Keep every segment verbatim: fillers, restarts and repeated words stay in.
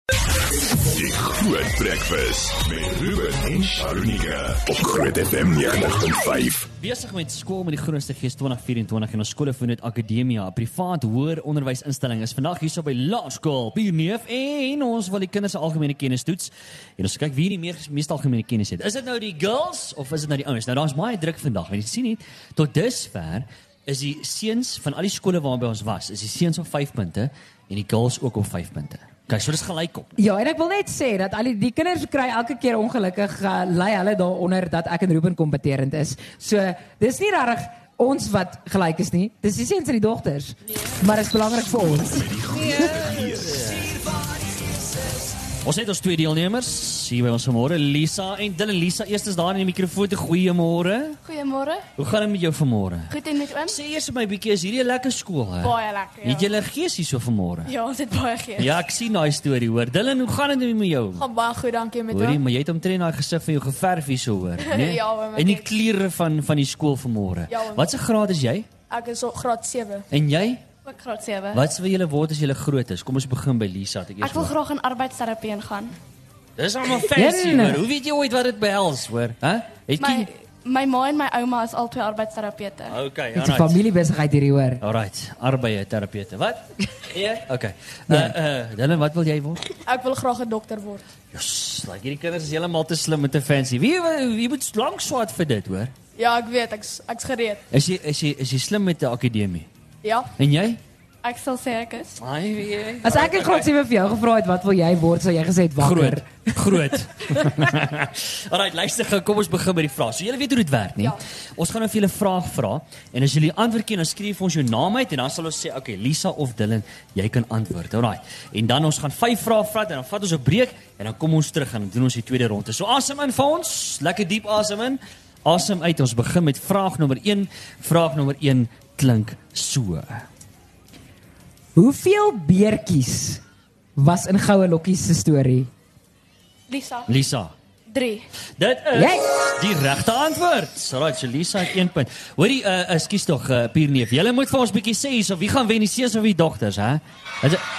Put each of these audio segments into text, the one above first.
Die Groot Breakfast met Ruben en Sharonika op Groot F M negentig punt vyf. Besig met skool met die grootste gees twintig vyf-en-twintig en ons skole van dit Akademia, 'n privaat hoër onderwysinstelling is vandag hierso by Laerskool Pierneef en ons wil die kinders se algemene kennis toets. En ons kyk wie die meer meeste algemene kennis het. Is dit nou die girls of is dit nou die ouens? Nou daar's baie druk vandag. Want jy sien nie tot dusver is die seuns van al die skole waarby ons was, is die seuns op vyf punte en die girls ook op vyf punte. Kijk, so dis gelyk op. Ja, en ek wil net sê dat al die, die kinders kry elke keer ongelukkig uh, lei hulle daaronder dat ek en Ruben kompeterend is. So dis nie rarig ons wat gelyk is nie. Dis die seuns en die dogters. Nee. Maar dit is belangrik vir ons. Nee. Ons het ons twee deelnemers hier by ons vanmôre, Lisa en Dylan. Lisa, eerstens daar in die mikrofoon, goeiemôre. Goeiemôre. Hoe gaan dit met jou vanmôre? Goed en met oom? Sê eers vir my bietjie, is hierdie 'n lekker skool, hè? Baie lekker, ja. Het jy 'n gees hier so vanmôre? Ja, ons het baie gees. Ja, ek sien daai storie, hoor. Dylan, hoe gaan dit met jou? Gaan baie goed, dankie met Hoorie, oom. maar jy het omtrent daai gesig van jou geverf hier so, hoor, né? Ja, oom, ek en die het- klere van van die skool vanmôre. Ja, oom. Wat se graad is jy? Ek is op graad sewe. En jy? Ook graad sewe. Wat wil julle word as julle groot is? Kom ons begin by Lisa. Ek, Ek wil graag in arbeidsterapie ingaan. Dis allemaal fancy, Ja, hoor. Hoe weet jy ooit wat dit behels, hoor? Huh? Het My jy... my ma en my ouma is albei arbeidsterapeute. Okay, Dit is 'n alright. familiebesigheid hierdie hoor. Alright, arbeidsterapeute. Wat? Ja? Okay. Uh, uh, Dylan, wat wil jy word? Ek wil graag 'n dokter word. Yes, like hierdie kinders is heeltemal te slim en te fancy. Wie wie moet lank swaat vir dit, hoor? Ja, ek weet, ek's ek's gereed. Is jy is jy is jy slim met die akademie? Ja, En jy? ek sal sê ek is. Ai, wie? As ek in graad sewe vir jou gevra het wat wil jy word, sou jy gesê het wakker. Groot. Groot. Alright, luister gou, kom ons begin met die vraag. So julle weet hoe dit werk, nie? Ja. Ons gaan nou vir julle 'n vraag vra en as julle antwoord ken, dan skryf ons jou naam uit en dan sal ons sê, okay, Lisa of Dylan, jy kan antwoord. Alright. En dan ons gaan vyf vrae vat en dan vat ons 'n breek en dan kom ons terug en dan doen ons die tweede ronde. So asem in vir ons, lekker diep asem in. Asem uit. Ons begin met vraag nommer een. Vraag nommer een klink so. Hoeveel beertjies was in Goue Lokkies se storie? Lisa, Lisa. drie. Dit is Jy? die regte antwoord. Alright, so Lisa het een punt. Hoorie, uh, ekskuus tog, uh, Pierneef. Julle moet vir ons bietjie sê hierso, wie gaan wen, die seuns of die dogters, hè? Is dit...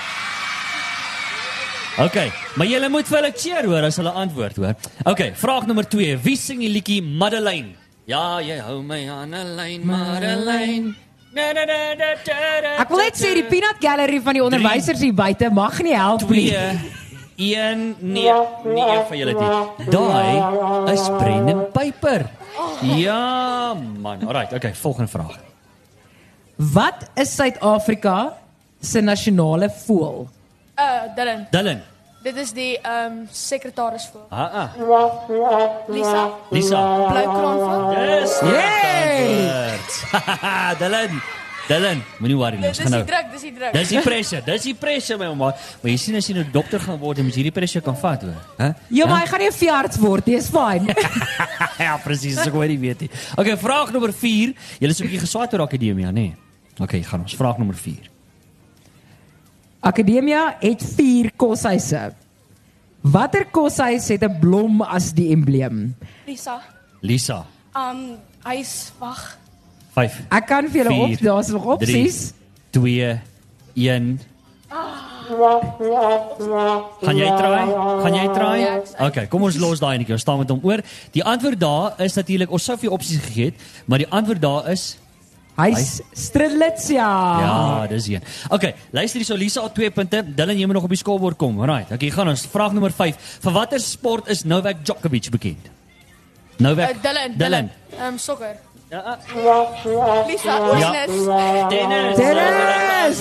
Okay, maar julle moet vir hulle cheer hoor as hulle antwoord, hoor. Okay, vraag nommer twee. Wie sing die liedjie Madeleine? Ja, jy hou my aan 'n lyn, Madeleine. Na, na, na, na, na, na, Ek wil net sê die peanut gallery van die onderwysers hier buite mag nie help nie. Twee, een, nee, nie een van julle nie. Daai is Brendan Piper. Ja, man. Alright, okay, volgende vraag. Wat is Suid-Afrika se nasionale voël? Uh, Dylan, Dylan. dit is die ehm um, sekretaris voor. Ah, ah. Lisa, Lisa. bloukraanvoël. Dis die Yay! antwoord. Dylan. Dylan, moenie worry nie. Ons Dis gaan die nou. druk, dis die druk. Dis die pressure, dis die pressure my ouma. Maar jy sien as jy nou dokter gaan word, dan moet jy hierdie pressure kan vat hoor. Hæ? Ja, maar hy gaan nie 'n veearts word nie, is fyn. Ja, presies, ek weet nie weet nie. Okay, vraag nommer vier. Julle is 'n bietjie geswaat oor Akademia, nê? Nee. Okay, gaan ons vraag nommer vier. Akademia het vier koshuise. Watter koshuis het 'n blom as die embleem? Lisa, Lisa, um, hy's, wag. vyf. Ek kan vir julle Vier, op, daar's nog opsies. twee, een. Gaan jy try? Gaan jy try? Ja, ek- Okay, kom ons los daai netjie. Ons staan met hom oor. Die antwoord daar is natuurlik, ons sou vir opsies gegee het, maar die antwoord daar is Hy's Strelitzia. ja, dis een. Okay, luister hierso, Lisa al twee punte. Dylan, jy moet nog op die skoolbord kom. Alright. Okay, gaan ons. Vraag nommer vyf. Vir watter sport is Novak Djokovic bekend? Novak. Uh, Dylan, Dylan. Ehm um, sokker. Ja, ah. Lisa, Ja. tennis. Tennis. Tennis!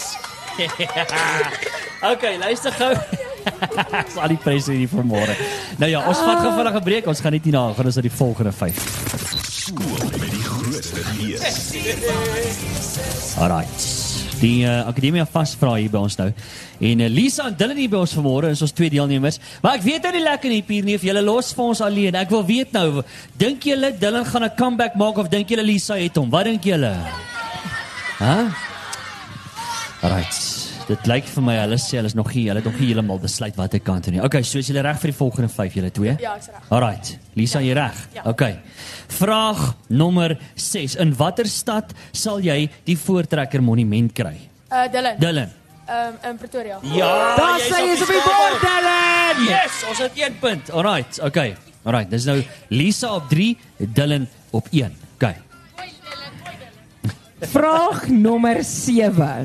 Okay, luister gou. Dis al die pryse hier vanmôre. Nou ja, ons vat gou vinnig 'n breek. Ons gaan net hierna gaan ons na die volgende vyf. Skool met die grootste gees. Alright. Die uh, Akademia vasvra hier by ons nou. En uh, Lisa en Dylan hier by ons vanmôre is ons twee deelnemers. Maar ek weet nou nie lekker nie, Pierneef, julle los vir ons alleen. Ek wil weet nou, dink julle Dylan gaan 'n comeback maak of dink julle Lisa het hom? Wat dink julle? Hæ? Huh? Alright. Dit lyk vir my hulle sê hulle is nog nie, hulle het nog nie heeltemal besluit watter kant toe nie. Okay, so is julle reg vir die volgende vyf, julle twee? Ja, ek's reg. Alright. Lisa, jy reg? Ja. Okay. Vraag nommer ses. In watter stad sal jy die Voortrekker Monument kry? Uh, Dylan, Dylan. Um, in Pretoria. Ja, Daar jy's sê jy is op die schakel. bord, Dylan. Yes, ons het een punt. Alright, okay. Alright, dis nou Lisa op drie, Dylan op een. Okay. Vraag nommer sewe.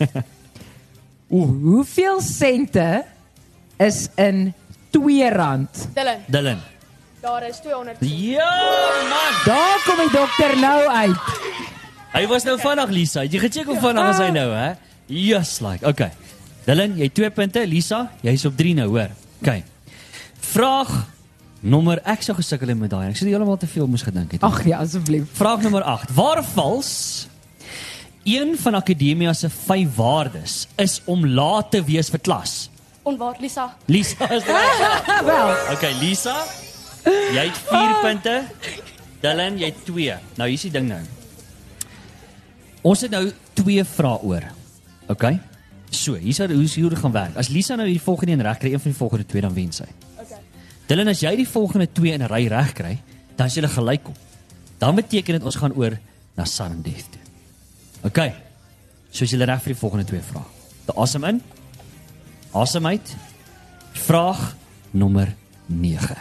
Oeh, hoeveel sente is in twee rand? Dylan, Dylan. daar is tweehonderd. Ja, man. Daar kom die dokter nou uit. Hy was nou vinnig, Lisa. Het jy gecheck hoe vinnig is hy nou, hè? Yes, like. Okay. Dylan, jy het twee punte. Lisa, jy's op drie nou, hoor. Okay. Vraag nommer, ek sou gesukkel het met daai. Ek sê jy heeltemal te veel moes gedink het. Ag ja, asseblief. Vraag nommer agt. Waar vals een van Akademia se vyf waardes is om laat te wees vir klas? Onwaar, Lisa. Lisa is reg. Wel, Okay, Lisa, jy het vier punte. Dylan, jy het twee. Nou, hier is die ding nou. Ons het nou twee vrae oor. Okay? So, hier sou hoe hier gaan werk. As Lisa nou die volgende een reg kry, een van die volgende twee, dan wen sy. Okay. Dylan, as jy die volgende twee in 'n ry reg kry, dan is julle gelyk op. Dan beteken dit ons gaan oor na sudden death toe. Okay. So is julle reg vir die volgende twee vrae. Te asem in. Asem uit. Vraag nommer nege.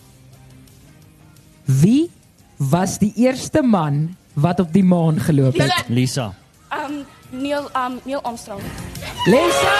wie was die eerste man wat op die maan geloop het? Dylan, Lisa. um, Neil, um, Neil Armstrong. Lisa!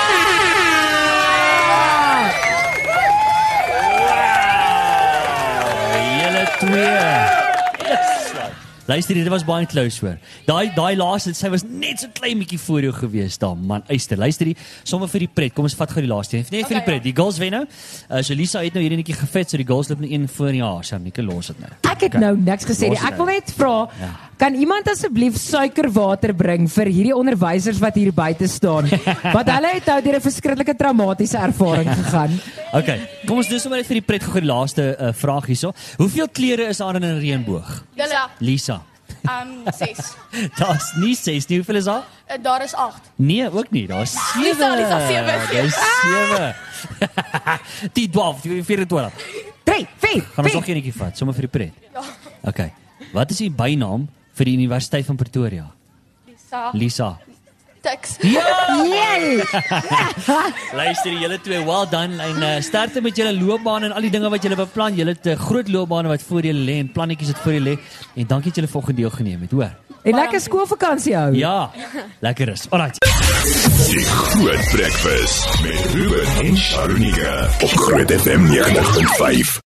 Julle twee. Yes. Luister, dit was baie close hoor. Daai daai laaste, sy was net so klein bietjie voor jou gewees daar, man. Uister, luister die sommer vir die pret. Kom ons vat gou die laaste een. Nee, vir die Okay, pret. Die girls wen nou. Uh, so Lisa het nou hierdie netjie gefet, so die girls loop nou een voor jaar. Sharnike los dit nou. Ek het nou niks gesê nie. Ek wil net vra, Ja. kan iemand asseblief suikerwater bring vir hierdie onderwysers wat hier buite staan? Want hulle het nou deur 'n verskriklike traumatiese ervaring gegaan. Okay, kom ons doen sommer net vir die pret gou die laaste uh, vraag hierso. Hoeveel kleure is daar in 'n reënboog? Lisa, Lisa. um, ses. Daar's nie ses nie. Hoeveel is daar? Uh, daar is acht. Nee, ook nie. Daar's sewe. Lisa, Lisa, sewe. Daar's sewe. Die twaalf, die vyf-en-twintig. drie, vier, Gaan ons vier. nog eenetjie vat, sommer vir die pret. Ja. Okay. Wat is die bynaam vir die Universiteit van Pretoria? Lisa, Lisa. Tix. Yay! Luister julle twee, well done en uh, sterkte met julle loopbaan en al die dinge wat julle beplan. Julle het uh, groot loopbane wat voor julle lê en plannetjies wat voor julle lê. En dankie dat julle volgende deel geneem het, hoor. En lekker skoolvakansie hou. Ja, lekker is. Alright. Die Groot Breakfast met Ruben en Sharunika op Groot F M ninety point five.